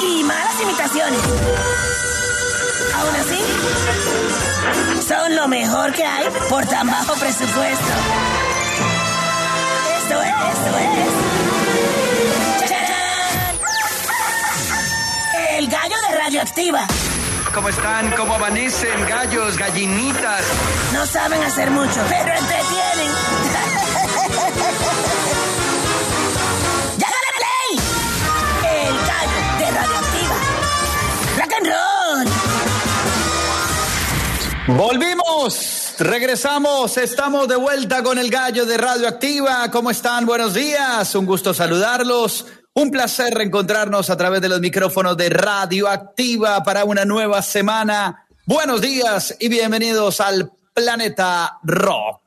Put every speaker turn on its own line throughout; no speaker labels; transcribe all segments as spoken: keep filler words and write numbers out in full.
y malas imitaciones. Aún así, son lo mejor que hay por tan bajo presupuesto. Esto es, esto es... ¡Chachán! El gallo de Radioactiva.
¿Cómo están? ¿Cómo amanecen? Gallos, gallinitas.
No saben hacer mucho, pero entretienen. ¡Ya dale play! El gallo de Radioactiva. ¡Rock and roll!
¡Volvimos! Regresamos, estamos de vuelta con el gallo de Radioactiva. ¿Cómo están? Buenos días, un gusto saludarlos. Un placer reencontrarnos a través de los micrófonos de Radioactiva para una nueva semana. Buenos días y bienvenidos al Planeta Rock.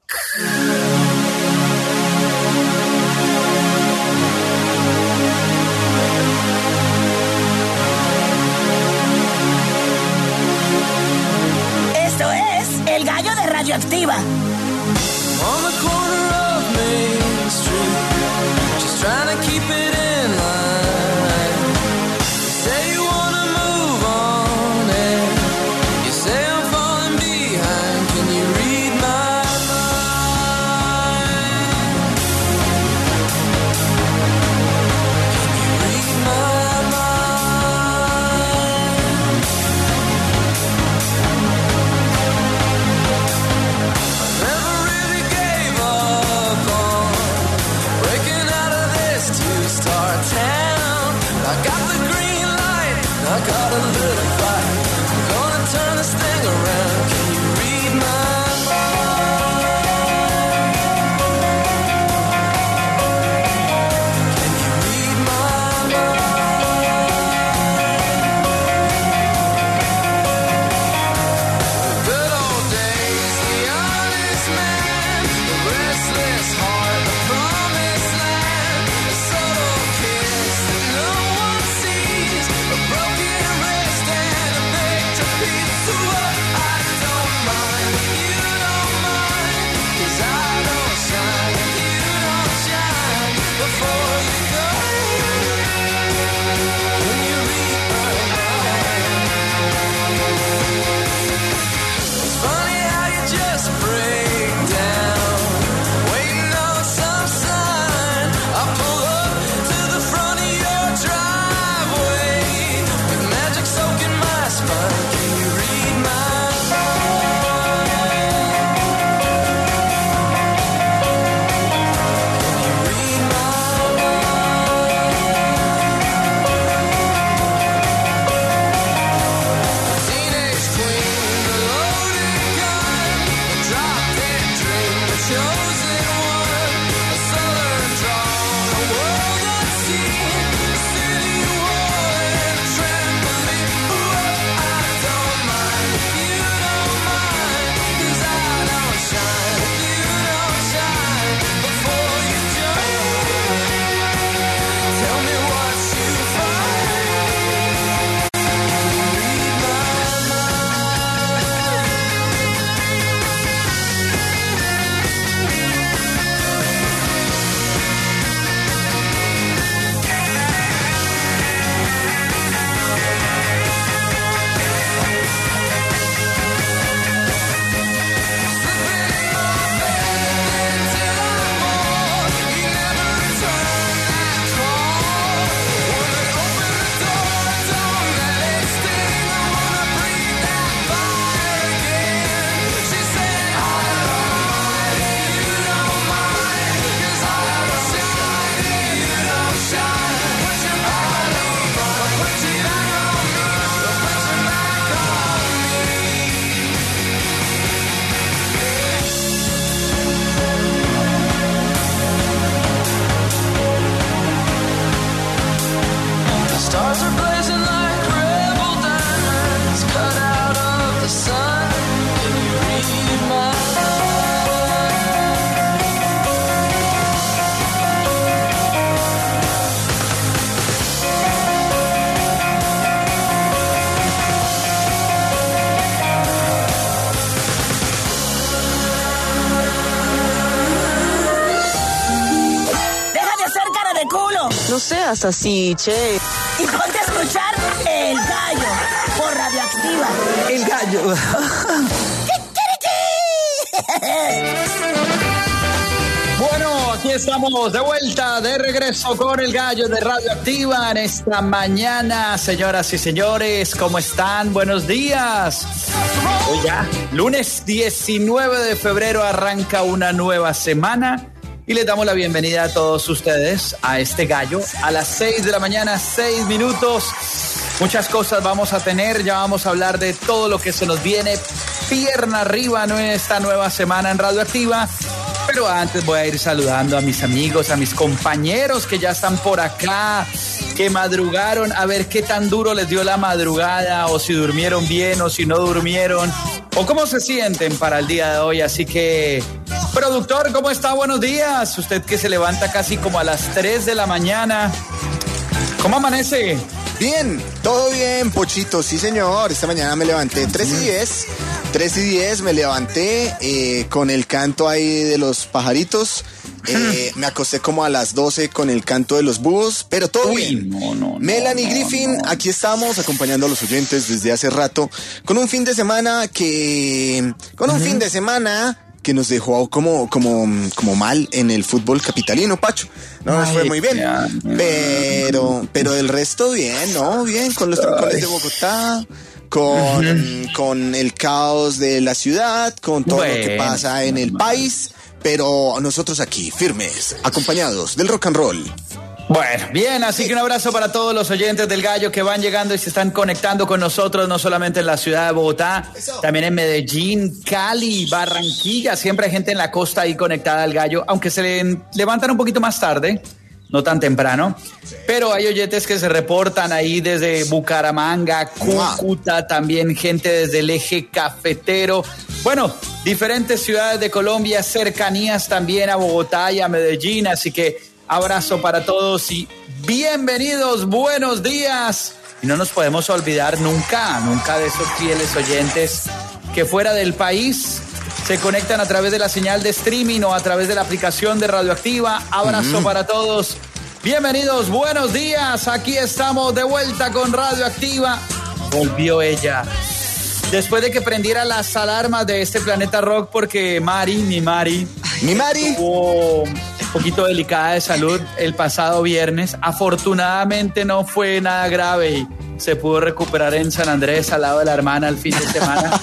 Esto es el gallo de Radioactiva.
On the corner of Main Street, just trying to keep it in line. You say you wanna move on, and you say I'm falling behind. Can you read my mind? Can you read my mind? Never really gave up on breaking out of this two-star
seas así, che.
Y ponte a escuchar El Gallo por Radioactiva.
El gallo. Bueno, aquí estamos de vuelta, de regreso con El Gallo de Radioactiva en esta mañana. Señoras y señores, ¿cómo están? Buenos días. Hoy ya, lunes diecinueve de febrero, arranca una nueva semana y les damos la bienvenida a todos ustedes a este Gallo a las seis de la mañana, seis minutos. Muchas cosas vamos a tener, ya vamos a hablar de todo lo que se nos viene pierna arriba en esta nueva semana en Radioactiva. Pero antes voy a ir saludando a mis amigos, a mis compañeros que ya están por acá, que madrugaron, a ver qué tan duro les dio la madrugada, o si durmieron bien, o si no durmieron, o cómo se sienten para el día de hoy. Así que, productor, ¿cómo está? Buenos días. Usted que se levanta casi como a las tres de la mañana. ¿Cómo amanece?
Bien, todo bien, Pochito, sí señor. Esta mañana me levanté tres y diez. tres y diez me levanté eh, con el canto ahí de los pajaritos. Eh, me acosté como a las doce con el canto de los búhos, pero todo
Uy,
bien.
No, no,
Melanie
no,
Griffin,
no.
aquí estamos acompañando a los oyentes desde hace rato con un fin de semana que... Con un uh-huh. fin de semana... que nos dejó como, como, como mal en el fútbol capitalino, Pacho. No nos fue muy bien. Ya, pero, pero el resto bien, ¿no? Bien, con los trancones de Bogotá, con, uh-huh. con el caos de la ciudad, con todo bueno, lo que pasa en el país. Pero nosotros aquí, firmes, acompañados del rock and roll.
Bueno, bien, así que un abrazo para todos los oyentes del Gallo que van llegando y se están conectando con nosotros, no solamente en la ciudad de Bogotá, también en Medellín, Cali, Barranquilla. Siempre hay gente en la costa ahí conectada al Gallo, aunque se le levantan un poquito más tarde, no tan temprano, pero hay oyentes que se reportan ahí desde Bucaramanga, Cúcuta, también gente desde el eje cafetero. Bueno, diferentes ciudades de Colombia, cercanías también a Bogotá y a Medellín, así que abrazo para todos y bienvenidos, buenos días. Y no nos podemos olvidar nunca, nunca de esos fieles oyentes que fuera del país se conectan a través de la señal de streaming o a través de la aplicación de Radioactiva. Abrazo uh-huh. para todos. Bienvenidos, buenos días. Aquí estamos de vuelta con Radioactiva. Volvió ella. Después de que prendiera las alarmas de este Planeta Rock, porque Mari, mi Mari,
mi Mari,
estuvo un poquito delicada de salud el pasado viernes. Afortunadamente no fue nada grave y se pudo recuperar en San Andrés al lado de la hermana el fin de semana.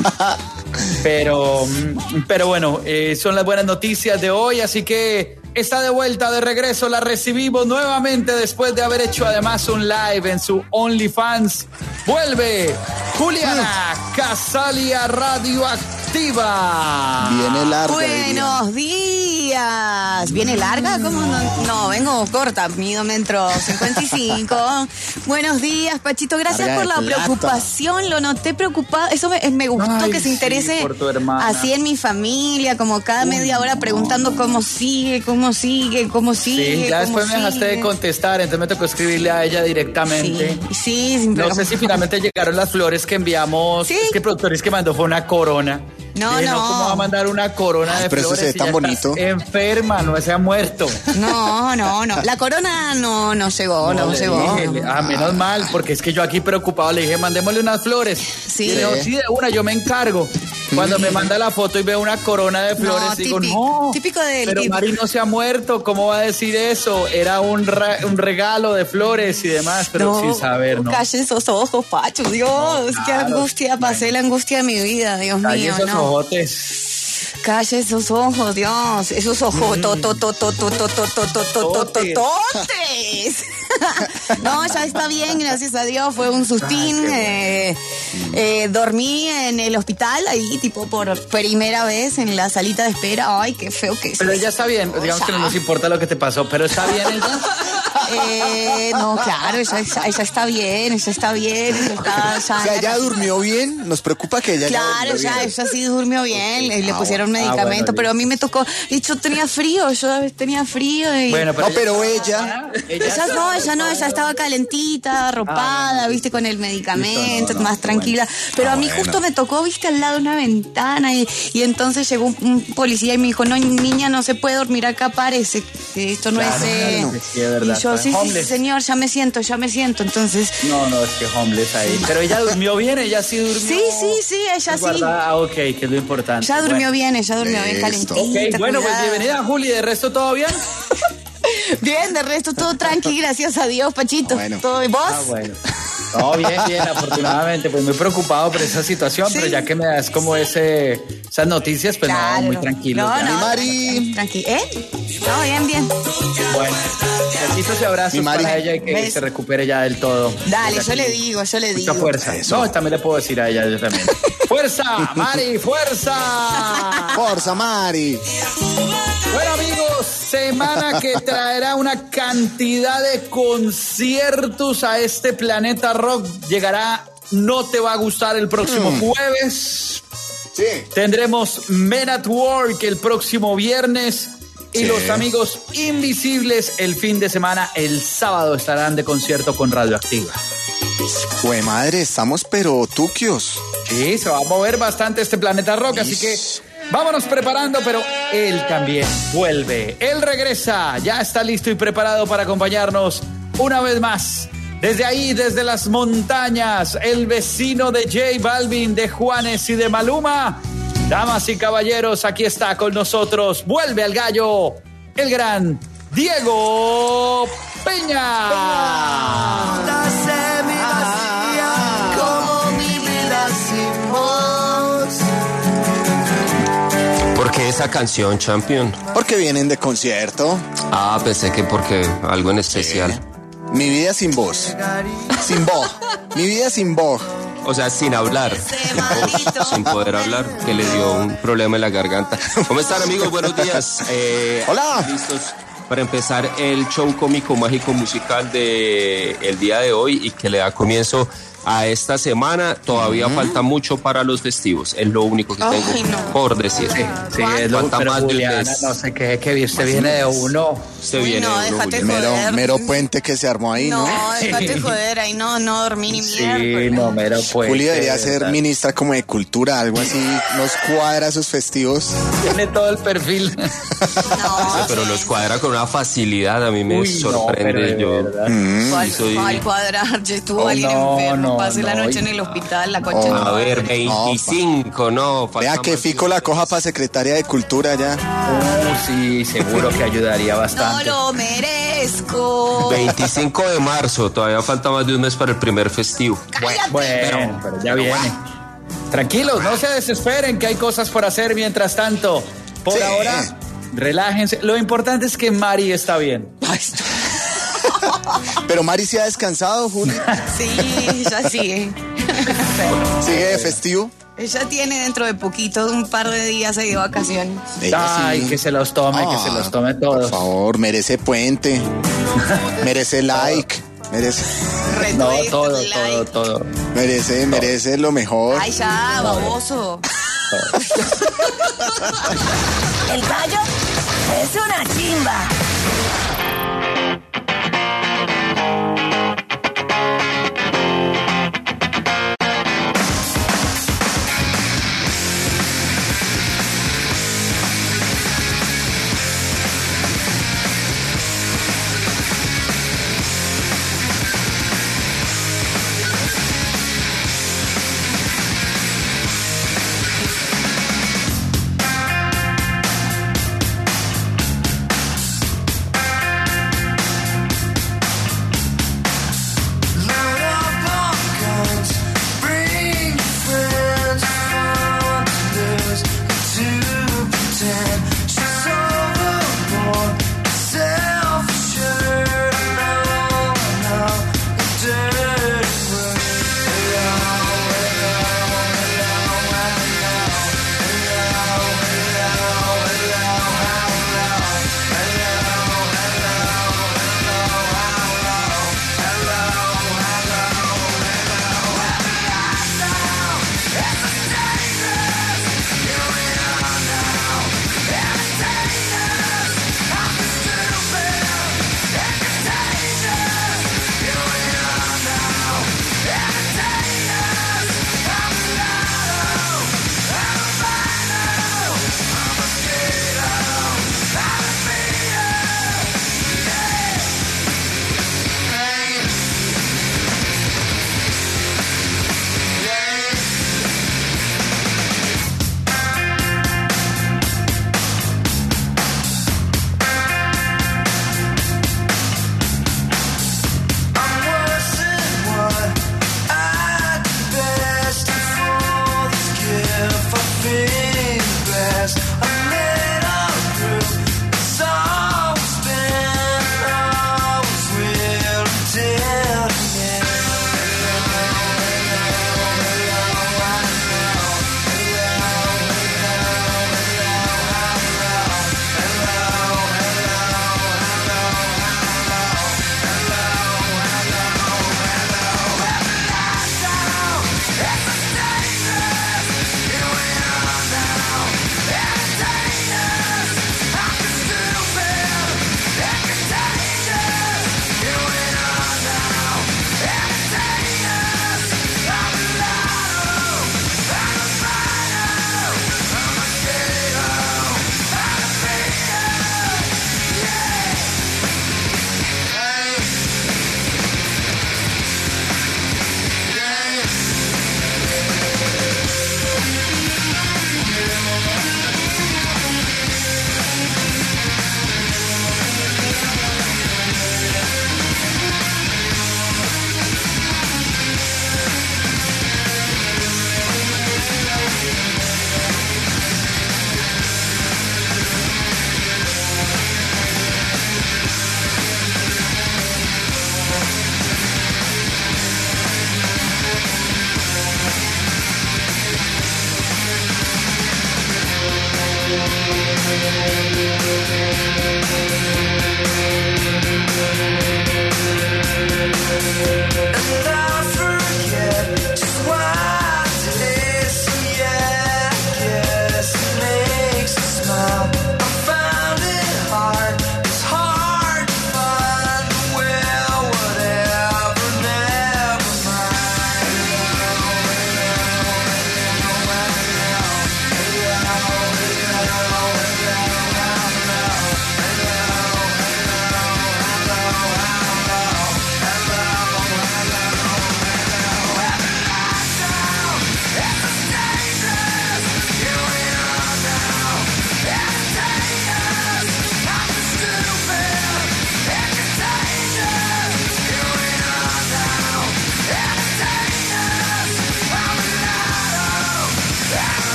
pero, pero bueno, eh, son las buenas noticias de hoy, así que está de vuelta, de regreso, la recibimos nuevamente después de haber hecho además un live en su OnlyFans. Vuelve Juliana Casalia Radioactiva.
Viene larga.
Buenos días. ¿Viene larga? ¿Cómo no? No, vengo corta, mido metro cincuenta y cinco. Buenos días, Pachito. Gracias larga por la plata. Preocupación. Lo noté preocupado. Eso me, me gustó. Ay, que se interese
sí, por tu hermana.
Así en mi familia, como cada media hora preguntando cómo sigue, cómo sigue, cómo sigue.
Sí, ya después me dejaste de contestar, entonces me tocó escribirle a ella directamente.
Sí, sí, sin
No sé si finalmente llegaron las flores que enviamos. ¿Sí? Es que el productor es que mandó fue una corona.
No,
Dije,
no.
no. ¿Cómo va a mandar una corona de
pero
flores?
Pero eso se ve tan bonito.
Enferma, no se ha muerto.
No, no, no. La corona no, no llegó, no, no llegó.
Dije, no. Ah, menos mal, porque es que yo aquí preocupado le dije, mandémosle unas flores.
Sí.
Y le dijo, sí, de una, yo me encargo. Cuando me manda la foto y veo una corona de flores, no, digo,
típico,
no,
típico del
pero
tipo.
Mari no se ha muerto, ¿cómo va a decir eso? Era un, ra- un regalo de flores y demás, pero
no,
sin saber, ¿no?
Calle esos ojos, Pacho, Dios, no, claro, qué angustia, pasé sí. La angustia de mi vida, Dios
Calle
mío,
esos
no.
ojotes.
Calle esos ojos, Dios, esos ojos, to, to, to, to, to, to, to, to, to, to, to, totes. No, ya está bien, gracias a Dios, fue un sustín. Ay, eh, eh, dormí en el hospital, ahí tipo por primera vez en la salita de espera. Ay, qué feo que es.
Pero ella está bien, digamos que no nos importa lo que te pasó, pero está bien ella.
Eh, no, claro, ella, ella, ella está bien, ella está bien. Ella está, ya,
o sea, ella durmió bien, nos preocupa que ella
Claro,
ya
ella, ella sí durmió bien, le, le
ah,
pusieron medicamento, ah, bueno, pero a mí me tocó, y yo tenía frío, yo tenía frío. Y...
Bueno, pero no, pero ella...
Ella, ella no, ella no, ella está estaba calentita, arropada,
Ah,
viste, con el medicamento,
Listo, no, no,
más
qué
tranquila. Pero
Ah,
a mí
bueno.
justo me tocó, viste, al lado de una ventana y, y entonces llegó un, un policía y me dijo, no, niña, no se puede dormir acá, parece. Que esto no
Claro,
es... eh".
claro, sí, es verdad,
y yo,
está
sí, sí, sí,
homeless.
señor, ya me siento, ya me siento. Entonces,
No, no, es que homeless ahí. Pero ella durmió bien, ella sí durmió.
sí, sí, sí, ella sí.
Guardada. Ah, ok, que es lo importante.
Ya durmió
Bueno.
bien, ella durmió bien
Listo.
calentita.
Ok, bueno, pues
cuidada.
bienvenida, Juli. ¿De resto todo bien?
Bien, de resto todo tranqui, gracias a Dios, Pachito.
Bueno.
¿Todo y vos?
Ah, bueno. No, bien, bien, afortunadamente, pues muy preocupado por esa situación,
Sí.
pero ya que me das como ese, esas noticias, pues no, muy tranquilo.
No,
ya.
no.
Mi Mari.
Tranqui, ¿eh? No, bien, bien.
Bueno, besitos y abrazos
Mi Mari.
para ella y que
¿Ves?
se recupere ya del todo.
Dale, yo le digo, yo le
Mucha
digo.
fuerza.
Eso.
No, también le puedo decir a ella yo también. ¡Fuerza, Mari, fuerza!
Forza, Mari.
Bueno, amigos, semana que traerá una cantidad de conciertos a este planeta rock. Llegará No Te Va a Gustar el próximo jueves.
Sí.
Tendremos Men at Work el próximo viernes. Y
Sí.
los amigos invisibles el fin de semana, el sábado, estarán de concierto con Radioactiva.
Jue madre, estamos pero tuquios.
Sí, se va a mover bastante este planeta rock, así que vámonos preparando, pero él también vuelve. Él regresa, ya está listo y preparado para acompañarnos una vez más. Desde ahí, desde las montañas, el vecino de J Balvin, de Juanes y de Maluma. Damas y caballeros, aquí está con nosotros. Vuelve al gallo, el gran Diego Peña.
Como mi vida sin voz.
¿Por qué esa canción, Champion?
Porque vienen de concierto.
Ah, pensé que porque algo en especial.
Mi vida sin voz. Sin voz. Mi vida sin voz.
O sea, sin hablar, sin voz, sin poder hablar, que le dio un problema en la garganta. ¿Cómo están, amigos? Buenos días. Eh,
Hola.
Listos para empezar el show cómico mágico musical de el día de hoy y que le da comienzo a esta semana. Todavía falta mucho para los festivos. Es lo único que tengo
Ay, no.
por decir.
Sí, es lo
Falta
pero
más de un
Juliana,
mes.
no sé qué, que usted viene de uno.
Se
Uy,
viene
no,
uno,
déjate
Julián.
Mero,
Joder.
mero puente que se armó ahí, ¿no?
No, déjate joder, ahí no, no dormí ni
Sí,
mierda.
no, mero pues.
Juli debería ser ministra como de cultura, algo así. Nos cuadra sus festivos.
Tiene todo el perfil.
No,
Sí, pero los cuadra con una facilidad. A mí me
Uy, no,
sorprende.
pero de
Yo
verdad.
¿Cuál,
soy-
cuál cuadrar? Ya estuvo
Oh,
alguien
no,
enfermo,
no,
pasé la
no,
noche
y-
en el hospital, la concha de
Oh,
mi
A
madre.
ver, veinticinco, no. falta
Vea que
más.
Fico la coja para secretaria de cultura ya.
Uh, sí, seguro que ayudaría
No
bastante.
lo merezco.
veinticinco de marzo, todavía falta más de un mes para el primer festivo.
Cállate.
Bueno, pero ya viene. Tranquilos, no se desesperen, que hay cosas por hacer mientras tanto. Por
Sí.
ahora, relájense. Lo importante es que Mari está bien.
Ay,
Pero Mari se ha descansado, Juli.
sí, ya sigue.
Sigue de festivo.
Ella tiene dentro de poquito, un par de días ahí de vacaciones.
Ella
Ay,
sí.
que se los tome, que
Ah,
se los tome
Por
todos.
favor, merece puente. Merece like. Merece,
No,
Retweet,
todo,
like.
todo, todo.
merece, merece lo mejor.
Ay, ya, baboso.
El gallo es una chimba.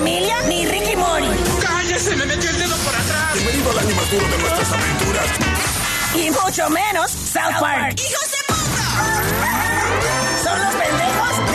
Familia ni Ricky Mori.
¡Cállese! ¡Me metió el dedo por atrás! Bienvenido al año más duro de nuestras aventuras.
Y mucho menos South Park.
¡Hijos de puta!
Son los pendejos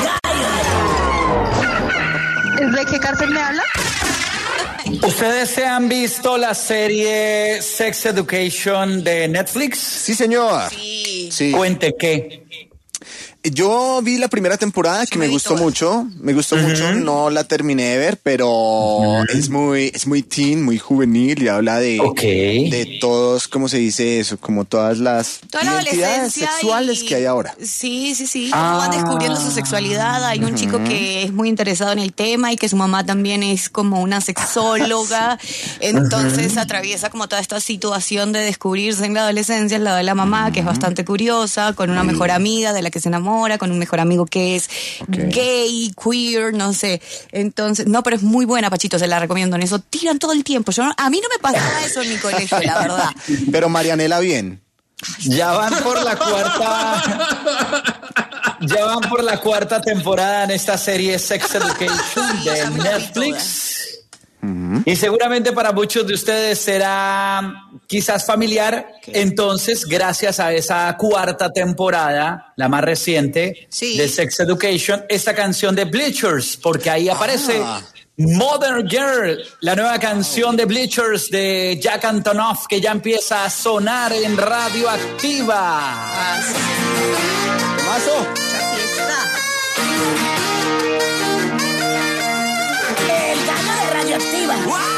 del gallo.
¿De qué cárcel me habla?
¿Ustedes se han visto la serie Sex Education de Netflix?
Sí, señor.
Sí.
Sí.
Cuente qué.
Yo vi la primera temporada que
Yo
me
me vi
gustó
todas.
mucho, me gustó mucho, no la terminé de ver, pero es muy, es muy teen, muy juvenil y habla de,
Ok.
de todos, ¿cómo se dice eso? Como todas las
Toda la
identidades
adolescencia
sexuales
y-
que hay ahora.
Sí, sí, sí.
Ah.
Van descubriendo su sexualidad. Hay un chico que es muy interesado en el tema y que su mamá también es como una sexóloga. Entonces atraviesa como toda esta situación de descubrirse en la adolescencia, al lado de la mamá, que es bastante curiosa, con una mejor amiga de la que se enamora, con un mejor amigo que es gay, queer, no sé. Entonces, no, pero es muy buena, Pachito, se la recomiendo. En eso tiran todo el tiempo. Yo no- a mí no me pasaba eso en mi colegio, la verdad.
Pero Marianela bien.
Ya van por la cuarta. Ya van por la cuarta temporada en esta serie Sex Education de
Ya me la vi
Netflix. Y seguramente para muchos de ustedes será quizás familiar. Entonces, gracias a esa cuarta temporada, la más reciente
Sí.
de Sex Education, esta canción de Bleachers, porque ahí aparece Modern Girl, la nueva canción de Bleachers de Jack Antonoff, que ya empieza a sonar en Radioactiva.
Ah, sí,
Mazo.
mucha fiesta.
El gallo de Radioactiva.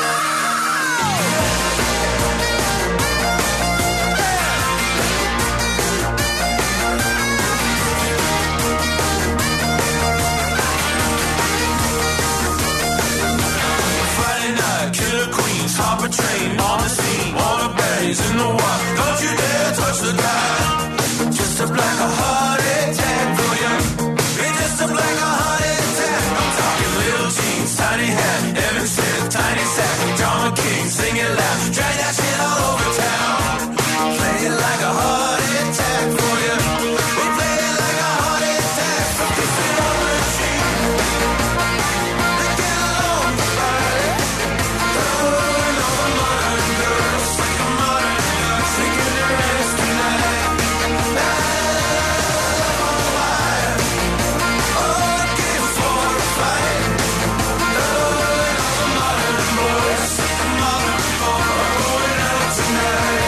Friday night, killer queens, hop a train on the scene. All the baddies in the walk. Don't you dare touch the guy. Just a black a heart attack for you. It's just a black a heart attack. I'm talking little jeans, tiny hat, Evan Smith, tiny sack, Drama King, sing it loud, drag that shit all over town. Play it like a heart attack for you. We play it like a heart attack. So kiss it on the cheek. Let's get along, buddy. Going over modern girls, like a modern girl, shaking their ass tonight. La, la, la, la, oh, looking for a fight. Going over modern boys, like a modern boy, going out tonight.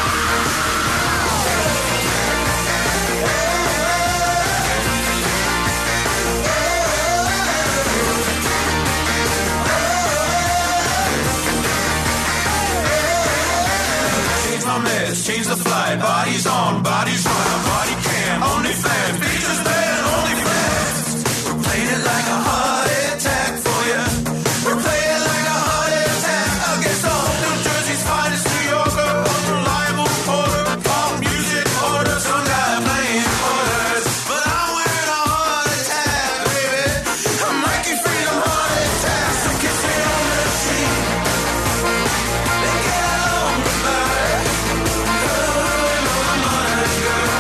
Change my mess, change the flight. Bodies on, bodies on, body cam. Only fans, features band, only fans. We're playing it like a heart attack for you. We're playing it like a heart attack against all New Jersey's finest New Yorker. Unreliable reporter, pop music order. Some guy playing quarters. But I'm wearing a heart attack, baby. I'm Mikey Freedom heart attack. So kiss me on the cheek. They get along, buddy. Going over modern girl.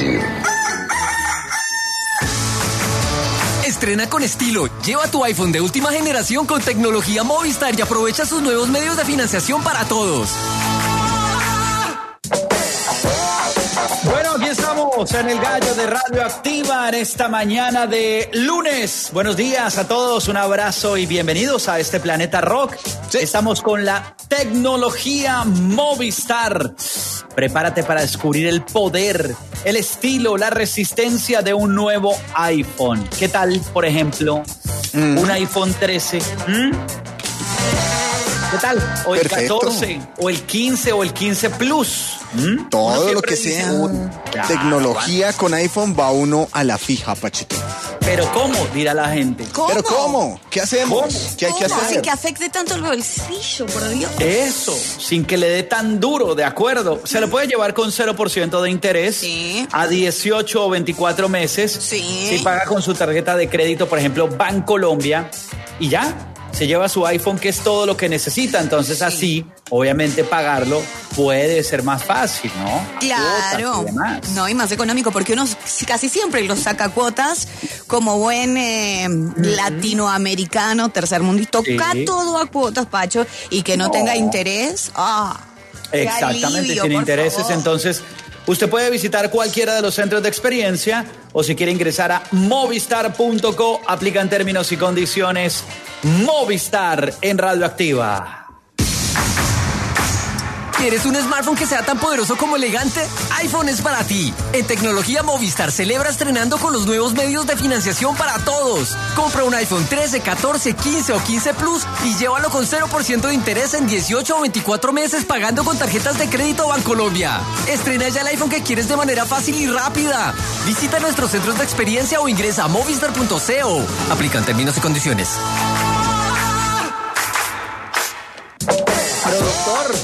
decir.
Estrena con estilo. Lleva tu iPhone de última generación con tecnología Movistar y aprovecha sus nuevos medios de financiación para todos.
Bueno, aquí estamos en el Gallo de Radioactiva en esta mañana de lunes. Buenos días a todos, un abrazo y bienvenidos a este Planeta Rock. Sí. Estamos con la tecnología Movistar. Prepárate para descubrir el poder, el estilo, la resistencia de un nuevo iPhone. ¿Qué tal, por ejemplo, mm. un iPhone trece? ¿Mm? ¿Qué tal? O el Perfecto. catorce, o el quince, o el quince Plus. ¿Mm?
Todo lo que sea un, tecnología ya, con iPhone va uno a la fija, Pachito.
¿Pero cómo? Dirá la gente.
¿Cómo? ¿Pero cómo? ¿Qué hacemos? ¿Cómo? ¿Qué hay que hacer?
Sin que afecte tanto el bolsillo, por Dios.
Eso, sin que le dé tan duro, de acuerdo. Se lo puede llevar con cero por ciento de interés
sí.
a dieciocho o veinticuatro meses.
Sí.
Si paga con su tarjeta de crédito, por ejemplo, Bancolombia, y ya. Se lleva su iPhone, que es todo lo que necesita. Entonces, sí. así, obviamente, pagarlo puede ser más fácil, ¿no?
Claro. Y no, y más económico, porque uno casi siempre los saca cuotas como buen eh, mm. latinoamericano, tercermundista. Sí. Toca todo a cuotas, Pacho, y que no, no. tenga interés. ¡Ah!
Exactamente,
alivio,
sin intereses.
Favor.
Entonces, usted puede visitar cualquiera de los centros de experiencia o si quiere ingresar a movistar punto co, aplican términos y condiciones. Movistar en Radioactiva.
¿Quieres un smartphone que sea tan poderoso como elegante? iPhone es para ti. En Tecnología Movistar celebra estrenando con los nuevos medios de financiación para todos. Compra un iPhone trece, catorce, quince o quince Plus y llévalo con cero por ciento de interés en dieciocho o veinticuatro meses pagando con tarjetas de crédito Bancolombia. Estrena ya el iPhone que quieres de manera fácil y rápida. Visita nuestros centros de experiencia o ingresa a movistar punto co. Aplican términos y condiciones.
Productor.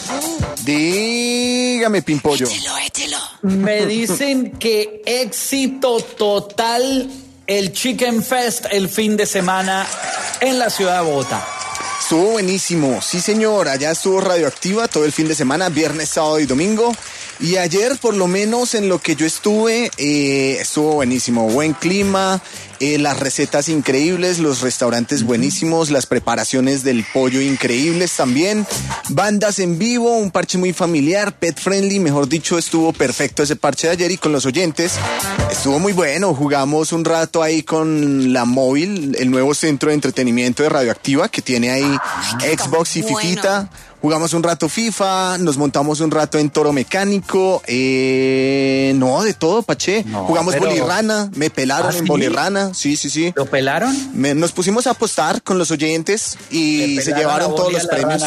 Dígame, Pimpollo.
Échelo, échelo.
Me dicen que éxito total el Chicken Fest el fin de semana en la ciudad de Bogotá.
Estuvo buenísimo, sí señor, allá estuvo Radioactiva todo el fin de semana, viernes, sábado y domingo. Y ayer, por lo menos en lo que yo estuve, eh, estuvo buenísimo. Buen clima, eh, las recetas increíbles, los restaurantes buenísimos, las preparaciones del pollo increíbles también. Bandas en vivo, un parche muy familiar, pet friendly, mejor dicho, estuvo perfecto ese parche de ayer y con los oyentes. Estuvo muy bueno, jugamos un rato ahí con la móvil, el nuevo centro de entretenimiento de Radioactiva que tiene ahí ah, Xbox y bueno. Fifita. Jugamos un rato FIFA, nos montamos un rato en toro mecánico, eh, no, de todo, Pache. No, Jugamos pero... bolirrana, me pelaron ¿Ah, en sí? bolirrana, sí, sí, sí.
¿Lo pelaron?
Me, nos pusimos a apostar con los oyentes y se llevaron todos los premios.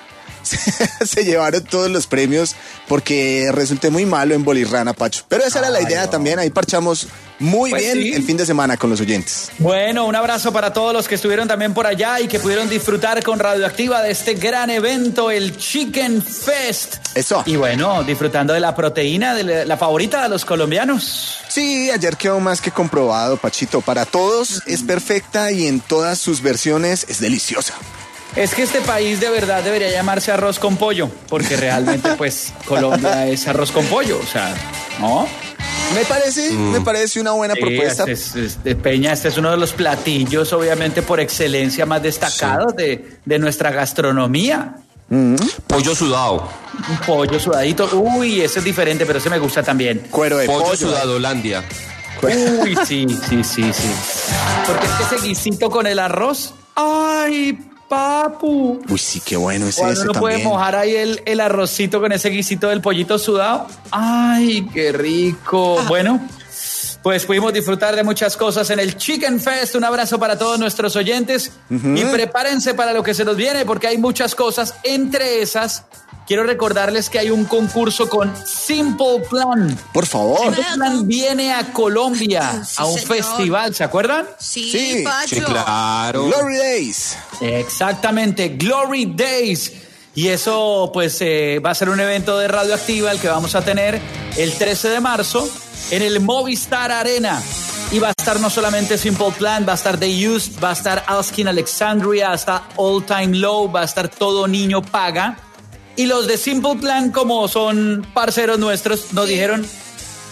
Se llevaron todos los premios porque resulté muy malo en bolirrana, Pacho. Pero esa Ay, era la idea no. también, ahí parchamos muy pues bien sí. el fin de semana con los oyentes.
Bueno, un abrazo para todos los que estuvieron también por allá y que pudieron disfrutar con Radioactiva de este gran evento, el Chicken Fest.
Eso.
Y bueno, disfrutando de la proteína, de la, la favorita de los colombianos.
Sí, ayer quedó más que comprobado, Pachito. Para todos es perfecta y en todas sus versiones es deliciosa.
Es que este país de verdad debería llamarse arroz con pollo, porque realmente pues Colombia es arroz con pollo, o sea, ¿no?
Me parece, mm. me parece una buena
sí,
propuesta.
Es, es, es, Peña, este es uno de los platillos, obviamente por excelencia más destacados sí. de, de nuestra gastronomía.
Mm. Pollo sudado.
Un pollo sudadito, uy, ese es diferente, pero ese me gusta también.
Cuero de
pollo.
Pollo
sudado Holandia.
Uy, sí, sí, sí, sí. Porque es que ese guisito con el arroz, ay, papu.
Uy, sí, qué bueno es
Cuando
ese
uno
también.
puede mojar ahí el, el arrocito con ese guisito del pollito sudado. Ay, qué rico. Bueno, pues pudimos disfrutar de muchas cosas en el Chicken Fest. Un abrazo para todos nuestros oyentes. Uh-huh. Y prepárense para lo que se nos viene, porque hay muchas cosas. Entre esas, quiero recordarles que hay un concurso con Simple Plan.
Por favor.
Simple Plan viene a Colombia sí, a un señor. festival, ¿se acuerdan?
Sí,
sí,
Pacho.
Sí, claro.
Glory Days.
Exactamente, Glory Days. Y eso pues eh, va a ser un evento de Radioactiva el que vamos a tener el trece de marzo en el Movistar Arena. Y va a estar no solamente Simple Plan, va a estar The Used, va a estar Alskin Alexandria, hasta All Time Low, va a estar Todo Niño Paga. Y los de Simple Plan, como son parceros nuestros, nos dijeron,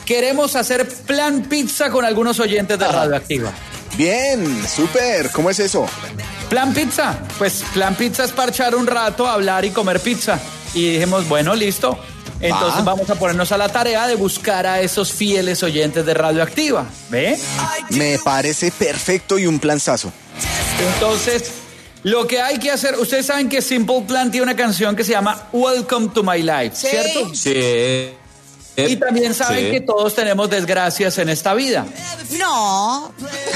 queremos hacer plan pizza con algunos oyentes de Radioactiva.
Bien, súper. ¿Cómo es eso?
Plan pizza, pues plan pizza es parchar un rato, hablar y comer pizza. Y dijimos, bueno, listo. Entonces
Va.
vamos a ponernos a la tarea de buscar a esos fieles oyentes de Radioactiva. ¿Ve?
Me parece perfecto y un planzazo.
Entonces, lo que hay que hacer, ustedes saben que Simple Plan tiene una canción que se llama Welcome to My Life,
Sí.
¿cierto?
Sí.
Y también saben
Sí.
que todos tenemos desgracias en esta vida.
No.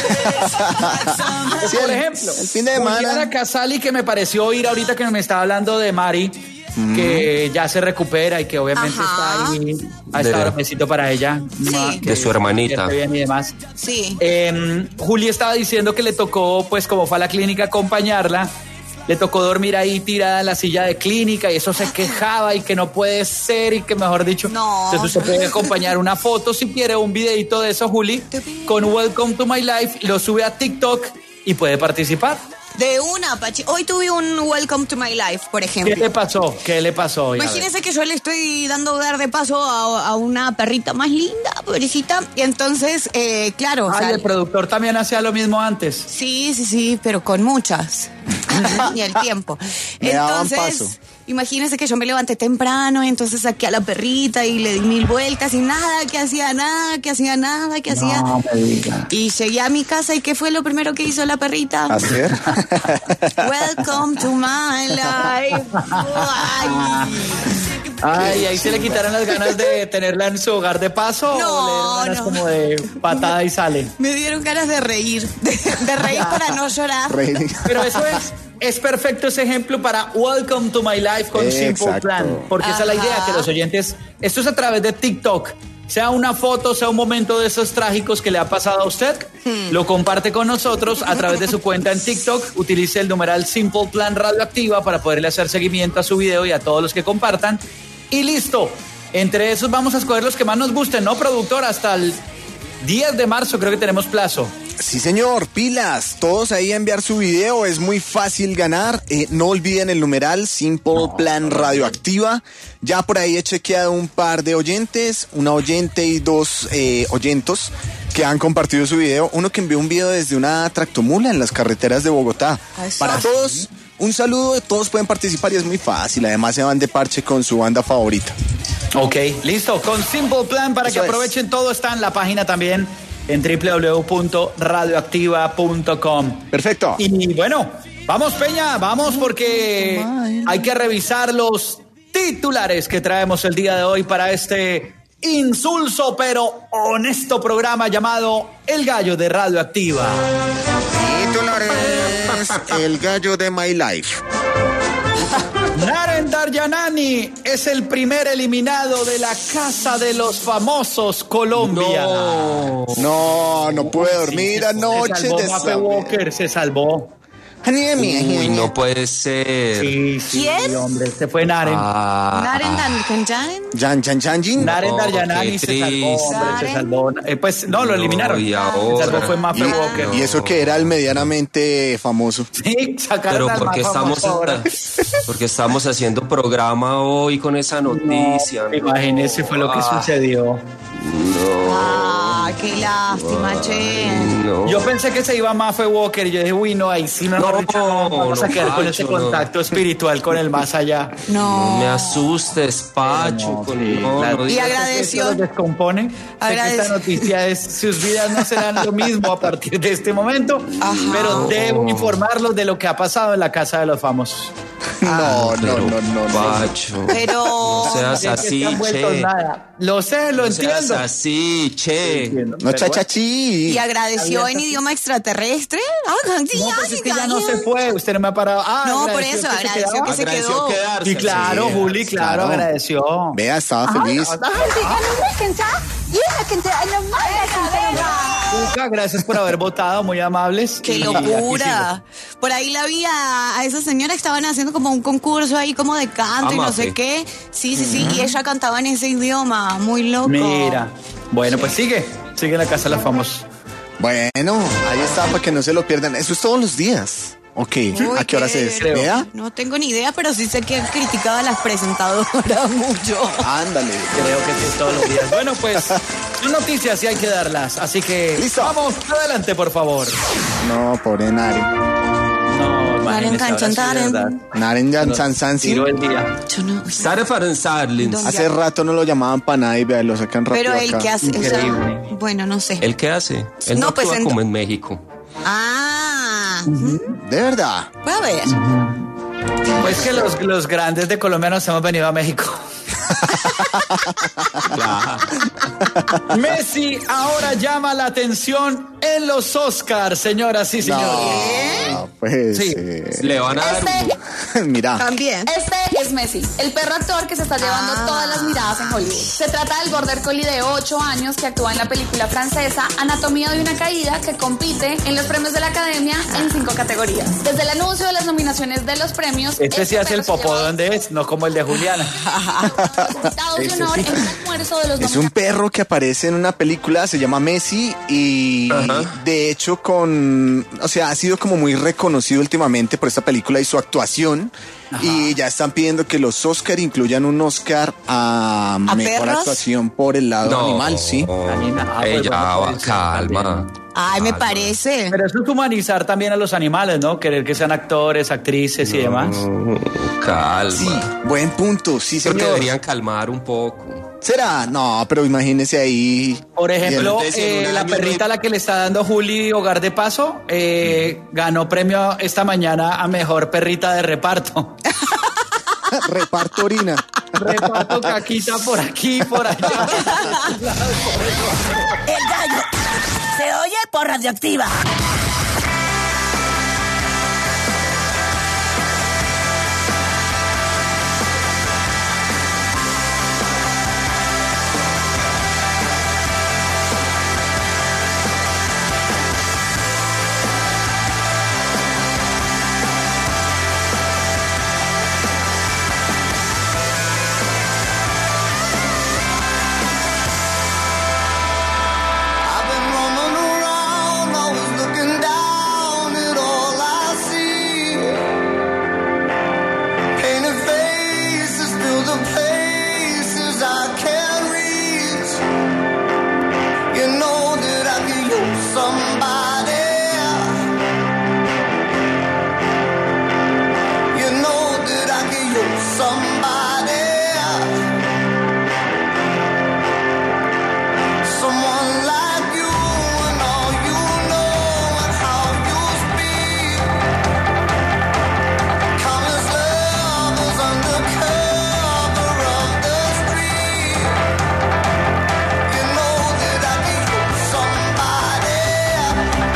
Sí,
Por
el-
ejemplo,
el fin de semana.
Juliana Casali, que me pareció oír ahorita que me estaba hablando de Mari, que ya se recupera y que obviamente
Ajá.
está ahí. A esta
De-
hora, un besito para ella.
Sí.
Ma, que
De su hermanita.
esté bien y demás.
Sí.
Eh, Juli estaba diciendo que le tocó, pues como fue a la clínica, acompañarla. Le tocó dormir ahí tirada en la silla de clínica y eso se quejaba y que no puede ser y que mejor dicho.
No.
Entonces usted puede acompañar una foto si quiere, un videito de eso, Juli, con Welcome to My Life, lo sube a TikTok y puede participar.
De una, Pachi. Hoy tuve un Welcome to My Life, por
¿Qué
ejemplo.
le pasó? ¿Qué le pasó hoy? A ver.
Imagínense que yo le estoy dando dar de paso a, a una perrita más linda, pobrecita. Y entonces, eh, claro, o
Ay,
sea,
el productor también hacía lo mismo antes.
sí, sí, sí, pero con muchas. Y el tiempo.
Me daban
Entonces,
paso.
imagínense que yo me levanté temprano, y entonces saqué a la perrita y le di mil vueltas y nada, que hacía nada, que hacía nada, que hacía.
No me diga.
Y llegué a mi casa y ¿qué fue lo primero que hizo la perrita?
¿Hacer?
Welcome to my life. Ay.
Ay, ahí se le quitaron las ganas de tenerla en su hogar de paso
No,
o le dieron ganas
no.
como de patada y sale.
Me dieron ganas de reír, de, de reír para no llorar.
Rey.
Pero eso es, es perfecto ese ejemplo para Welcome to My Life con Simple
Exacto.
Plan. Porque esa es la
Ajá.
idea, que los oyentes, esto es a través de TikTok, sea una foto, sea un momento de esos trágicos que le ha pasado a usted, lo comparte con nosotros a través de su cuenta en TikTok, utilice el numeral Simple Plan Radioactiva para poderle hacer seguimiento a su video y a todos los que compartan. Y listo, entre esos vamos a escoger los que más nos gusten, ¿no, productor? Hasta el diez de marzo creo que tenemos plazo.
Sí, señor, pilas. Todos ahí a enviar su video. Es muy fácil ganar. Eh, no olviden el numeral Simple Plan Radioactiva. Ya por ahí he chequeado un par de oyentes, una oyente y dos eh, oyentos que han compartido su video. Uno que envió un video desde una tractomula en las carreteras de Bogotá.
Eso.
Para todos, un saludo. Todos pueden participar y es muy fácil. Además se van de parche con su banda favorita.
Ok, listo. Con Simple Plan para
Eso
que
es.
aprovechen todo está en la página también en doble u doble u doble u punto radioactiva punto com.
Perfecto.
Y bueno, vamos Peña, vamos porque hay que revisar los titulares que traemos el día de hoy para este insulso pero honesto programa llamado El Gallo de Radioactiva.
Titulares. El gallo de My Life.
Narendra Yanani es el primer eliminado de la Casa de los Famosos Colombia.
No.
No, no pude dormir anoche.
Se salvó
de
Mafe
saber.
Walker, se salvó.
Uy, no puede ser.
Sí, sí,
¿Quién?
hombre, se fue Naren.
Ah,
Narendan Kanjan.
Jan, Jan, Jan, Jin.
Narendra
Oh,
Yanani
qué
se salvó,
triste.
hombre, se
Naren.
salvó. Eh, pues no, lo
No,
eliminaron.
y
Se
ahora.
salvó fue Mafe
Y,
Walker.
y eso que era el medianamente famoso.
Sí, sacaron
Pero
al
porque
más
estamos,
famoso ahora.
porque estamos haciendo programa hoy con esa noticia.
No, imagínese, fue lo que
Ah,
sucedió.
Ah, qué lástima, che.
No.
Yo pensé que se iba Mafe Walker y yo dije, uy, no, ahí sí mejor
No,
dicho, no, vamos a
no,
quedar con
Pacho,
ese
no.
contacto espiritual con el más allá.
No
No.
me asustes, Pacho.
No,
con-
sí,
no,
la-
no
Y
digas-
agradeció.
Esto los descompone. Sé que
Agradece-
esta noticia es, sus vidas no serán lo mismo a partir de este momento, pero debo informarlos de lo que ha pasado en la Casa de los Famosos.
No, no,
Pero,
no, no, no.
Pacho.
Pero.
No seas
Es que
así,
están vueltos
che.
nada. Lo sé, lo
No seas
entiendo.
así, che.
Entiendo,
No,
pero
chachachi.
Y agradeció
Abierta.
en idioma extraterrestre. Ah, sí,
bueno. No, pues
ay,
es que ya no
ay.
se fue, usted no me ha parado. Ah,
No, por
agradeció
eso,
que se
agradeció
quedaba.
que se
Agradeció
quedó.
quedarse.
Sí, claro,
Sí,
Juli, claro,
claro.
agradeció.
Vea, estaba feliz.
Cuca, gracias por haber votado, muy amables.
¡Qué
Y aquí
locura! Por ahí la vi a, a esa señora que estaban haciendo como un concurso ahí como de canto
Ah,
y no
Mafe.
sé qué. Sí, sí, sí. Y ella cantaba en ese idioma. Muy loco.
sigo. Mira, bueno, pues sigue, sigue en la Casa de los Famosos.
Bueno, ahí está para que no se lo pierdan. Eso es todos los días. Ok,
Uy,
¿a qué hora se
creo.
vea?
No tengo ni idea, pero sí sé que han criticado a las presentadoras mucho.
Ándale.
Creo que sí, todos los días. Bueno, pues, son noticias y hay que darlas. Así que,
Listo.
vamos, adelante, por favor.
No, pobre Naren.
No, imagínese, ahora sí, de
Taren.
verdad.
Naren Jan Sansansi.
Tiró el día.
Yo no.
Sara Farensarlins.
¿Dónde?
Hace rato no lo llamaban para nada y vea, lo sacan rápido
Pero el
acá.
que hace, o sea,
Increíble.
bueno, no sé.
¿El qué hace? Él no,
No, pues,
actúa
en-
como en México.
Ah,
De verdad.
voy a ver.
Pues que los, los grandes de Colombia nos hemos venido a México. Messi ahora llama la atención en los Oscars, señoras y señores.
No, pues.
Sí.
eh,
Le van a dar un...
mira.
También.
Este es Messi, el perro actor que se está llevando
Ah.
todas las miradas en Hollywood. Se trata del border collie de ocho años que actúa en la película francesa Anatomía de una caída, que compite en los premios de la Academia en cinco categorías. Desde el anuncio de las nominaciones de los premios,
Este sí hace el
perro se
popó
lleva
donde es, no como el de Juliana.
los invitados de honor en el almuerzo de los
Es un perro que aparece en una película, se llama Messi y
Ajá.
de hecho con, o sea, ha sido como muy reconocido últimamente por esta película y su actuación. Y ya están pidiendo que los Oscar incluyan un Oscar a,
¿A
mejor
perros?
actuación por el lado
No,
animal, sí.
Anina, ah, pues
Ella
bueno,
va,
puede ser
calma.
también.
Ay, me parece.
Pero eso es humanizar también a los animales, ¿no? Querer que sean actores, actrices y demás.
Calma.
Sí, buen punto, sí,
Creo que
señor.
deberían calmar un poco.
¿Será? No, pero imagínese ahí.
Por ejemplo,
Entonces, en
eh,
un
la
año
perrita a la que le está dando Juli Hogar de Paso eh, ganó premio esta mañana a mejor perrita de reparto.
Reparto orina.
Reparto caquita por aquí, por allá.
El gallo se oye por Radioactiva.
I've been roaming around, always looking down at all I see. Painted faces fill the places I can't reach. You know that I could use somebody. You know that I could use somebody. Someone like you and all you know and how you speak. Countless lovers under cover of the street. You know that I could use somebody.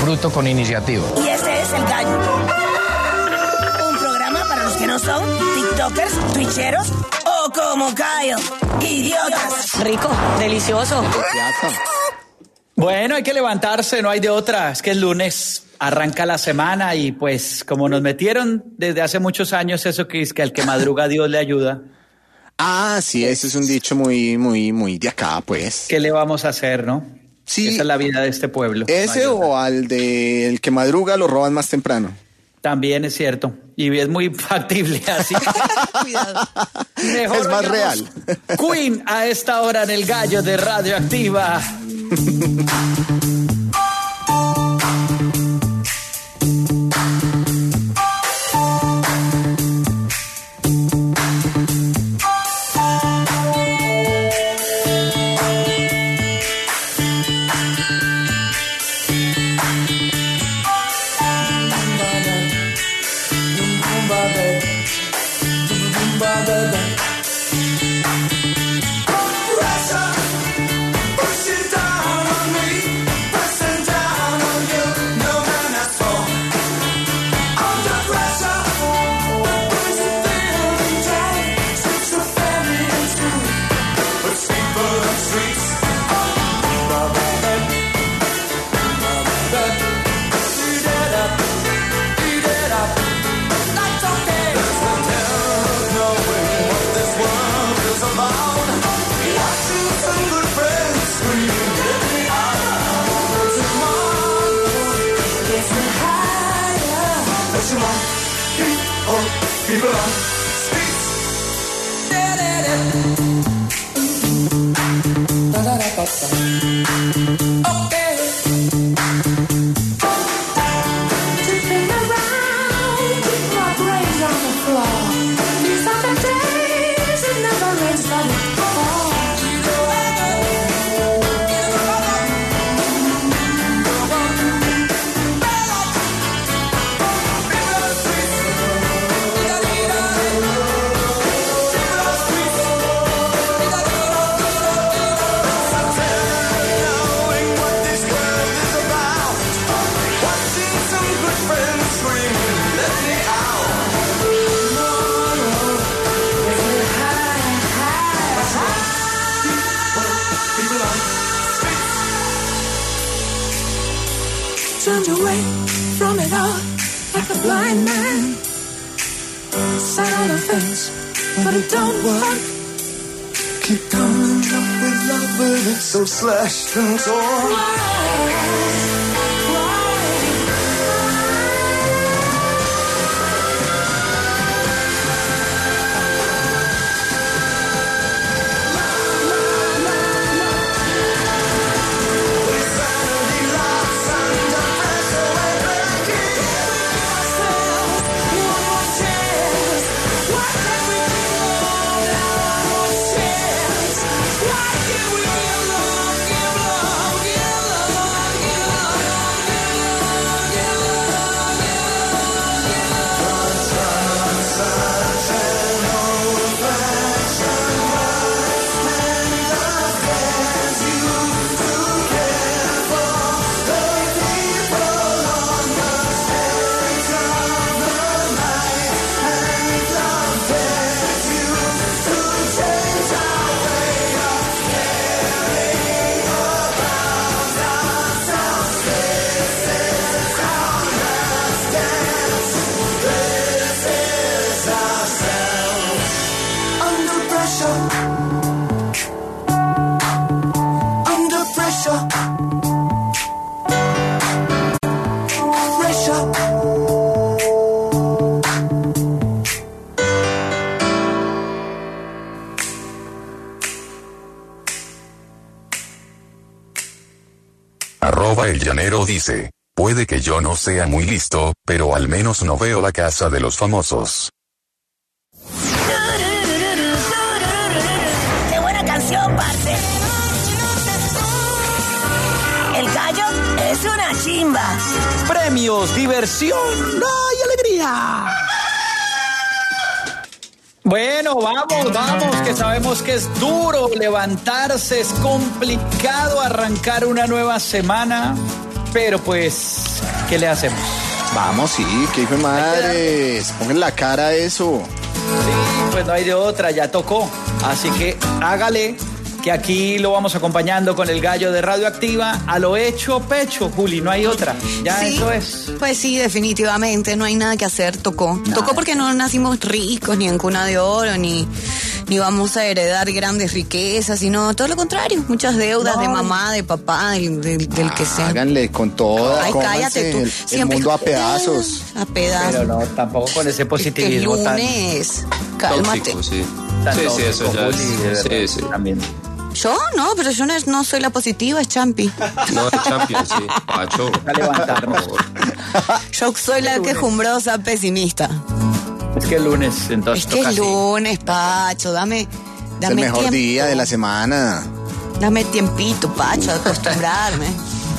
disfruto con iniciativa.
Y ese es El Gallo. Un programa para los que no son tiktokers, twitcheros o como Cayo, idiotas.
Rico, delicioso.
Bueno, hay que levantarse, no hay de otra. Es que el lunes arranca la semana y pues como nos metieron desde hace muchos años eso que es que al que madruga Dios le ayuda.
Ah, sí, ese es un dicho muy, muy, muy de acá, pues.
¿Qué le vamos a hacer, no?
Sí.
Esa es la vida de este pueblo.
Ese
no
o al de el que madruga lo roban más temprano.
También es cierto. Y es muy factible así.
Cuidado.
Mejor
Es más
oigamos
real.
Queen a esta hora en el Gallo de Radioactiva.
Turned away from it all like a blind man. Sat on a fence, but it don't work.
Keep coming up with love, but it's so slashed and torn.
Arroba el llanero dice, puede que yo no sea muy listo, pero al menos no veo La Casa de los Famosos.
¡Qué buena canción, parce! El Gallo es una chimba.
Premios, diversión, ¡ay, alegría! Bueno, vamos, vamos, que sabemos que es duro levantarse, es complicado arrancar una nueva semana. pero pues, ¿qué le hacemos?
Vamos, sí, que hijo de madres. Pongan la cara a eso.
Sí, pues no hay de otra, ya tocó. Así que hágale, que aquí lo vamos acompañando con el gallo de Radioactiva a lo hecho pecho, Juli, no hay otra. Ya
Sí,
eso es.
Pues sí, definitivamente, no hay nada que hacer, tocó. Tocó porque no nacimos ricos, ni en cuna de oro, ni, ni vamos a heredar grandes riquezas, sino todo lo contrario, muchas deudas
No.
de mamá, de papá, del, del, del que sea.
Háganle con todo.
Ay, cállate tú.
El, el mundo a pedazos.
A pedazos.
Pero no, tampoco con ese
Que
positivismo tan,
lunes. Cálmate.
Tóxico, sí.
tan
Sí, sí,
tóxico,
eso ya
Juli, de
es.
verdad,
Sí, sí.
también.
Yo no, pero yo no, no soy la positiva, es Champi.
No, el Champions, sí. Pacho.
A levantarnos.
Yo soy la quejumbrosa pesimista.
Es que el lunes, entonces
Es que
toca
es
así.
lunes, Pacho, dame,
Es el
dame
mejor
tiempo.
día de la semana.
Dame tiempito, Pacho, a acostumbrarme.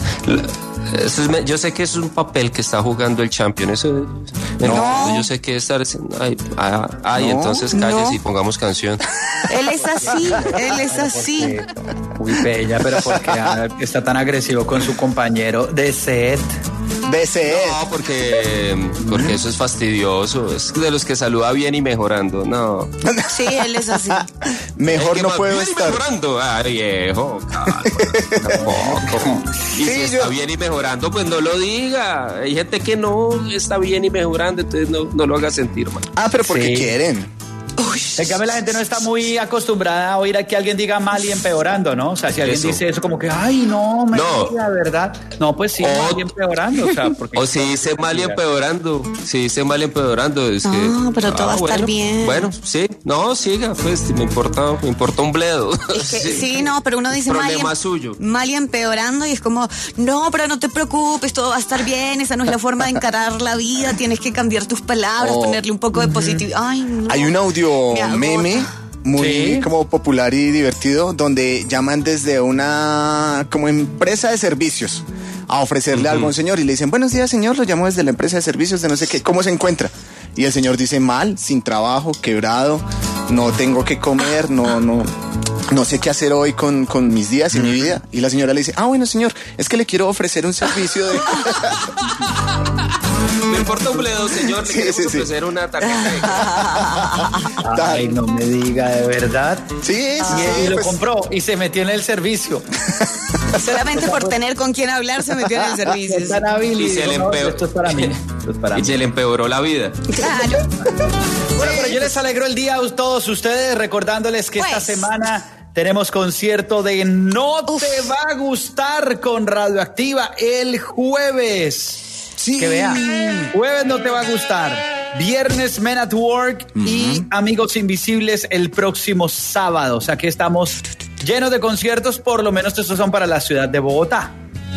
Eso es me- yo sé que es un papel que está jugando el Champion. Eso es-
No.
Yo sé que estar. Ay, ah, ay
No,
entonces calles
no.
y pongamos canción.
Él es así, él es así.
Uy, bella, pero ¿por qué ah, está tan agresivo con su compañero de set?
B C E.
No, porque, porque eso es fastidioso. Es de los que saluda bien y mejorando. No.
Sí, él es así.
Mejor
El que
no
más
puedo
bien y
estar.
mejorando. Ay, viejo. calma, tampoco. Y
Sí,
si
yo-
está bien y mejorando, pues no lo diga. Hay gente que no está bien y mejorando, entonces no, no lo haga sentir mal.
Ah, pero porque
Sí.
quieren.
En cambio, la gente no está muy acostumbrada a oír a que alguien diga mal y empeorando, ¿no? O sea, si alguien
Eso.
dice eso como que, ay, no, me
No.
diga, ¿verdad? No, pues sí,
O-
mal y empeorando. O sea, porque
O si dice mal y empeorando, si dice mal y empeorando, es que...
No, pero todo va a estar
bueno,
bien.
Bueno, sí, no, siga, pues, me importa, me importa un bledo.
Es que, sí. no, pero uno dice mal y,
Problema suyo.
mal y empeorando y es como, no, pero no te preocupes, todo va a estar bien, esa no es la forma de encarar la vida, tienes que cambiar tus palabras,
Oh.
ponerle un poco de positividad. Ay, no.
Hay un audio
Me agota.
meme muy
Sí.
como popular y divertido donde llaman desde una como empresa de servicios a ofrecerle algo a un señor y le dicen, buenos días señor, lo llamo desde la empresa de servicios de no sé qué, ¿cómo se encuentra? Y el señor dice, mal, sin trabajo, quebrado, no tengo que comer, no, no, no sé qué hacer hoy con, con mis días y mi vida. Y la señora le dice, ah, bueno señor, es que le quiero ofrecer un servicio de...
Me importa un bledo, señor, le
Sí,
queremos
sí, sí.
ofrecer una tarjeta de...
Ay, no me diga, de verdad.
Sí, sí,
Y,
sí,
y lo
pues-
compró y se metió en el servicio.
Solamente por tener con quién hablar se metió en el servicio.
Es tan hábil y,
Y se
dijo,
le
no,
empeoró.
esto es para mí. Esto es para
Y
mí.
se le empeoró la vida.
Claro.
Bueno, pero yo les alegro el día a todos ustedes recordándoles que esta
Pues.
semana tenemos concierto de No Te Va a Gustar con Radioactiva el jueves.
Sí.
Que vea, jueves No Te Va a Gustar, viernes Men at Work y Amigos Invisibles el próximo sábado. O sea que estamos llenos de conciertos, por lo menos estos son para la ciudad de Bogotá.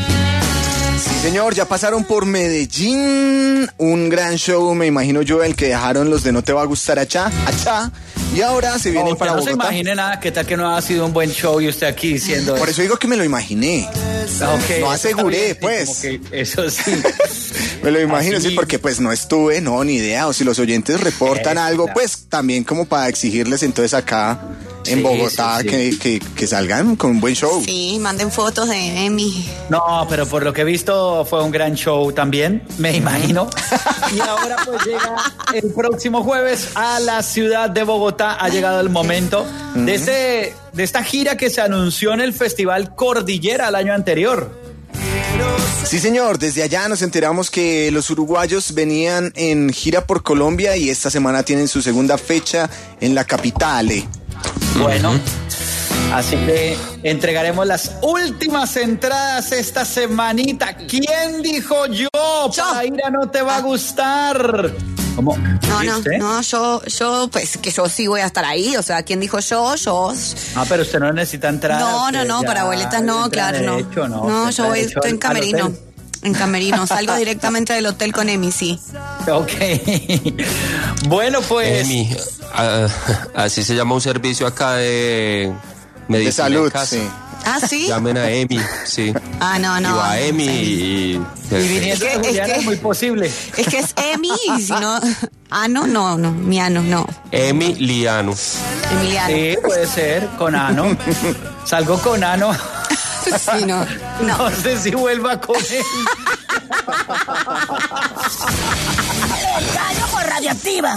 Sí, señor, ya pasaron por Medellín, un gran show, me imagino yo, el que dejaron los de No Te Va a Gustar Achá, Achá, y ahora se vienen
No, usted
para
no se
Bogotá.
imagine nada, qué tal que no ha sido un buen show y usted aquí diciendo
Por eso digo que me lo imaginé,
Ok,
no aseguré,
está bien,
pues.
sí, como que eso sí.
me lo imagino,
Así
sí, porque pues no estuve, no, ni idea, o si los oyentes reportan
Exacto.
algo, pues también como para exigirles entonces acá en
Sí,
Bogotá
sí, sí.
Que, que, que salgan con un buen show.
Sí, manden fotos de Emi.
No, pero por lo que he visto fue un gran show también, me imagino. Y ahora pues llega el próximo jueves a la ciudad de Bogotá. Ha llegado el momento de, este, de esta gira que se anunció en el Festival Cordillera el año anterior.
Sí, señor, desde allá nos enteramos que los uruguayos venían en gira por Colombia y esta semana tienen su segunda fecha en la capital. eh.
Bueno, así que entregaremos las últimas entradas esta semanita. ¿Quién dijo yo? Para ir a No Te Va a Gustar. ¿Cómo?
No, no,
¿Viste?
no, yo, yo, pues que yo sí voy a estar ahí, o sea, ¿quién dijo yo? Yo.
Ah, pero usted no necesita entrar.
No, no,
usted
no,
ya
para abuelitas no,
entra
claro, no.
derecho, no,
No,
usted
yo
entra
voy,
derecho
estoy en
al- al
camerino.
hotel.
En camerino, salgo directamente del hotel con Emi, sí.
Ok. Bueno, pues.
Emi, ah, así se llama un servicio acá de medicina
De salud,
en casa.
sí.
Ah, sí.
Llamen a Emi, sí.
Ah, no, no.
y va a Emi
sí.
y...
Y viniendo
Es que-
de Juliana
es
es,
que-
muy posible.
Es que es Emi y si no. Ah, no, no, no. Mi ano, no.
Emi Liano.
Emiliano.
Sí, puede ser, con Ano. Salgo con Ano.
Sí, no, no.
No sé si vuelva con él.
El gallo por Radioactiva.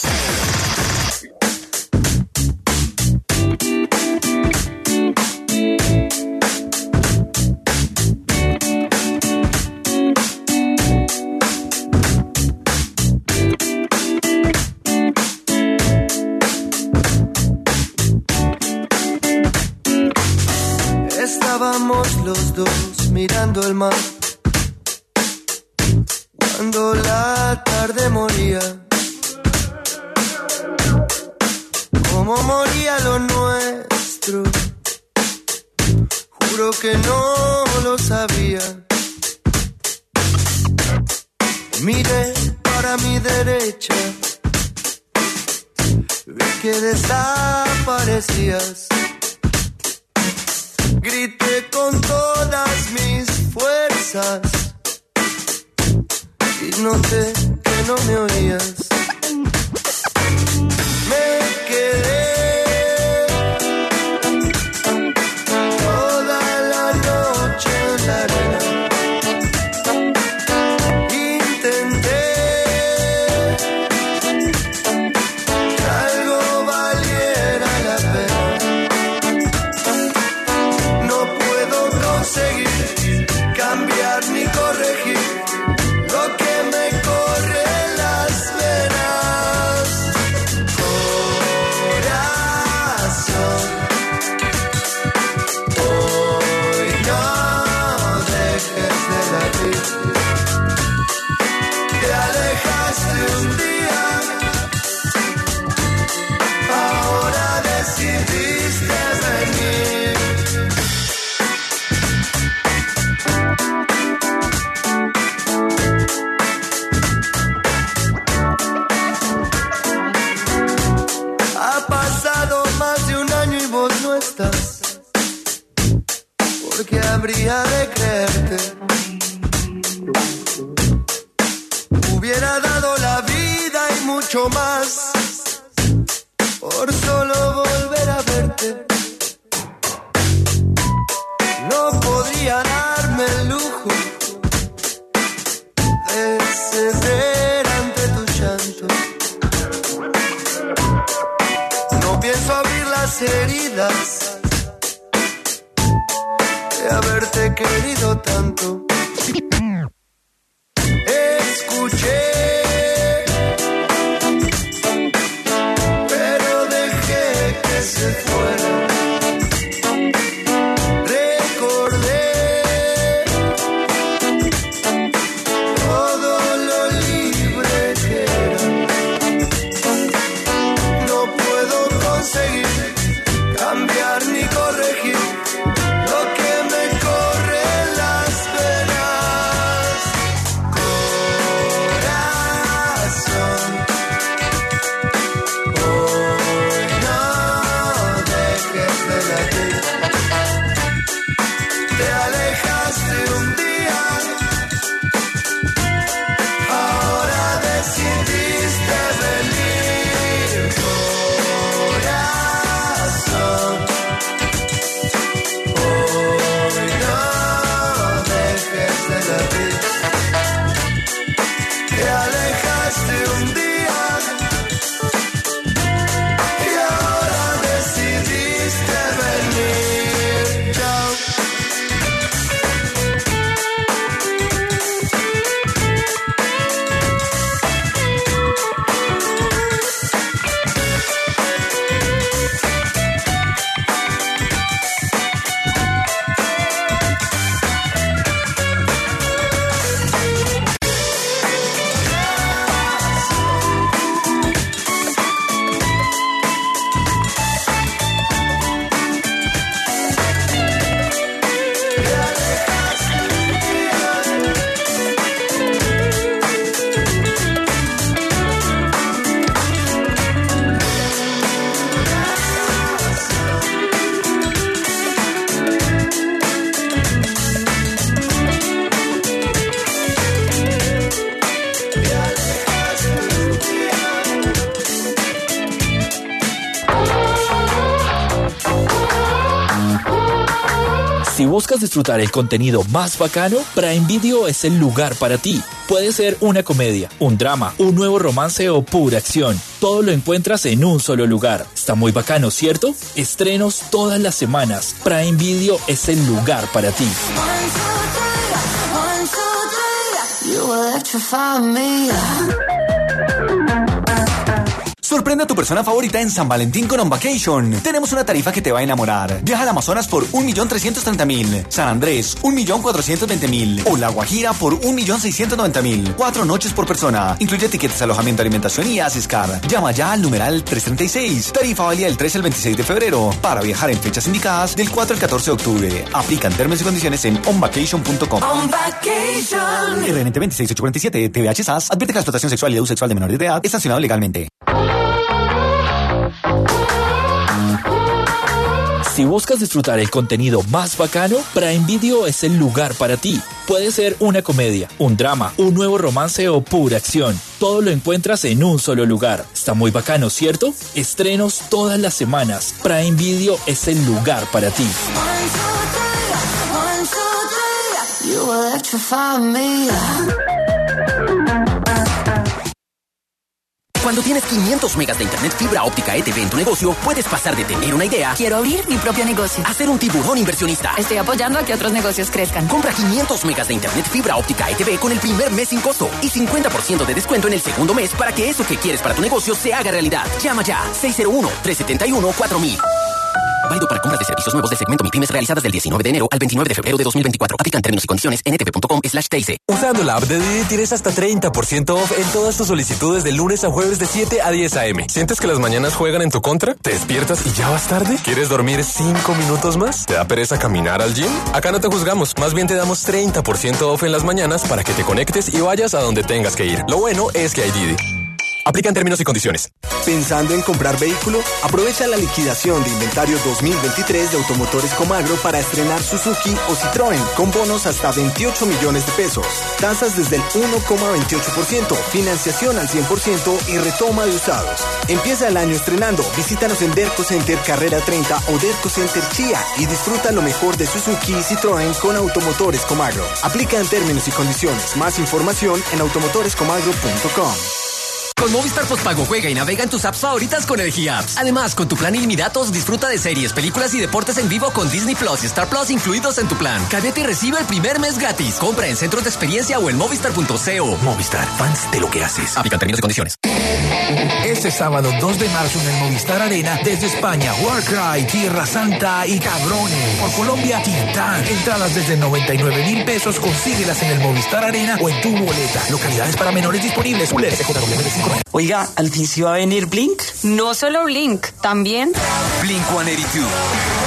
Estábamos los dos mirando el mar cuando la tarde moría, como moría lo nuestro. Juro que no lo sabía. Miré para mi derecha, vi que desaparecías. Grité con todas mis fuerzas y noté que no me oías. Me quedé toda la noche en la arena. Intenté que algo valiera la pena. Conseguir cambiar ni corregir lo que me corre en las venas. Corazón, hoy no dejes de latir. Te alejaste un día, ahora decidiste venir. Porque habría de creerte. Hubiera dado la vida y mucho más por solo volver a verte. No podría darme el lujo de ceder ante tu llanto. No pienso abrir las heridas de haberte querido tanto. Escuché, pero dejé que se fuera. Recordé todo lo libre que era. No puedo conseguir cambiar ni corregir lo que me corre en las venas. Corazón.
buscas disfrutar el contenido más bacano, Prime Video es el lugar para ti. Puede ser una comedia, un drama, un nuevo romance o pura acción. Todo lo encuentras en un solo lugar. Está muy bacano, ¿cierto? Estrenos todas las semanas. Prime Video es el lugar para ti.
Sorprende a tu persona favorita en San Valentín con On Vacation. Tenemos una tarifa que te va a enamorar. Viaja al Amazonas por un millón trescientos treinta mil. San Andrés, un millón cuatrocientos veinte mil. O La Guajira por un millón seiscientos noventa mil. Cuatro noches por persona. Incluye tiquetes, alojamiento, alimentación y Asiscar. Llama ya al numeral trescientos treinta y seis. Tarifa válida del tres al veintiséis de febrero. Para viajar en fechas indicadas del cuatro al catorce de octubre. Aplican términos y condiciones en on vacation punto com.
On Vacation.
R N T veintiséis ochocientos cuarenta y siete. T V H S A S. Advierte que la explotación sexual y el uso sexual de menores de edad es sancionado legalmente.
Si buscas disfrutar el contenido más bacano, Prime Video es el lugar para ti. Puede ser una comedia, un drama, un nuevo romance o pura acción. Todo lo encuentras en un solo lugar. Está muy bacano, ¿cierto? Estrenos todas las semanas. Prime Video es el lugar para ti.
Cuando tienes quinientos megas de internet fibra óptica E T V en tu negocio, puedes pasar de tener una idea,
quiero abrir mi propio negocio,
a ser un tiburón inversionista.
Estoy apoyando a que otros negocios crezcan.
Compra quinientos megas de internet fibra óptica E T V con el primer mes sin costo y cincuenta por ciento de descuento en el segundo mes para que eso que quieres para tu negocio se haga realidad. Llama ya seis cero uno, tres siete uno, cuatro mil. Válido para compras de servicios nuevos del segmento MIPYMES realizadas del diecinueve de enero al veintinueve de febrero de dos mil veinticuatro. Aplican términos y condiciones en n t v punto com slash t i c.
Usando la app de Didi tienes hasta treinta por ciento off en todas tus solicitudes de lunes a jueves de siete a diez a m. ¿Sientes que las mañanas juegan en tu contra? ¿Te despiertas y ya vas tarde? ¿Quieres dormir cinco minutos más? ¿Te da pereza caminar al gym? Acá no te juzgamos, más bien te damos treinta por ciento off en las mañanas para que te conectes y vayas a donde tengas que ir. Lo bueno es que hay Didi. Aplican términos y condiciones.
¿Pensando en comprar vehículo? Aprovecha la liquidación de inventario dos mil veintitrés de Automotores Comagro para estrenar Suzuki o Citroën con bonos hasta veintiocho millones de pesos. Tasas desde el uno coma veintiocho por ciento, financiación al cien por ciento y retoma de usados. Empieza el año estrenando. Visítanos en Derco Center Carrera treinta o Derco Center Chía y disfruta lo mejor de Suzuki y Citroën con Automotores Comagro. Aplican términos y condiciones. Más información en automotores comagro punto com.
Con Movistar Postpago juega y navega en tus apps favoritas con Energía Apps. Además, con tu plan ilimitados disfruta de series, películas y deportes en vivo con Disney Plus y Star Plus incluidos en tu plan. Cámbiate y recibe el primer mes gratis. Compra en centros de experiencia o en movistar punto co.
Movistar, fans de lo que haces.
Aplican términos y condiciones.
Este sábado dos de marzo en el Movistar Arena, desde España, Warcry, Tierra Santa y Cabrones. Por Colombia, Titán. Entradas desde noventa y nueve mil pesos. Consíguelas en el Movistar Arena o en tu boleta. Localidades para menores disponibles.
Oiga, ¿al fin sí va a venir Blink?
No solo Blink, también
Blink ciento ochenta y dos,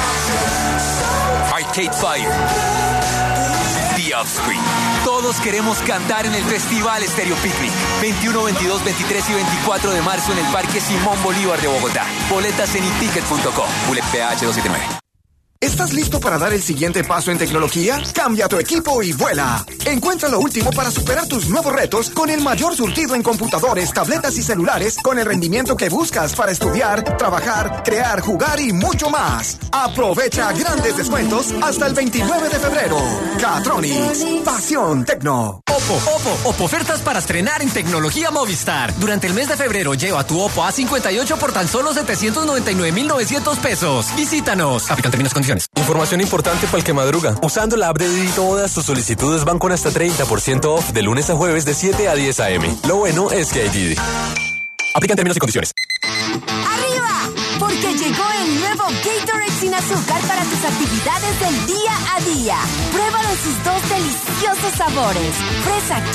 Arcade Fire, The Offspring. Todos queremos cantar en el Festival Estéreo Picnic. veintiuno, veintidós, veintitrés y veinticuatro de marzo en el Parque Simón Bolívar de Bogotá. Boletas en iticket punto com. Bullet P H doscientos setenta y nueve.
¿Estás listo para dar el siguiente paso en tecnología? Cambia tu equipo y vuela. Encuentra lo último para superar tus nuevos retos con el mayor surtido en computadores, tabletas y celulares con el rendimiento que buscas para estudiar, trabajar, crear, jugar y mucho más. Aprovecha grandes descuentos hasta el veintinueve de febrero. Catronics, pasión tecno.
Oppo, Oppo, Oppo ofertas para estrenar en tecnología Movistar. Durante el mes de febrero lleva tu Oppo A cincuenta y ocho por tan solo setecientos noventa y nueve mil novecientos pesos. Visítanos. Aplican términos y condiciones.
Información importante para el que madruga. Usando la app de Didi, todas tus solicitudes van con hasta treinta por ciento off de lunes a jueves de siete a diez a m. Lo bueno es que hay Didi. Aplican términos y condiciones.
¡Arriba! Porque llegó el nuevo Gatorade sin azúcar para tus actividades del día a día. Pruébalo en sus dos deliciosos sabores. Fresa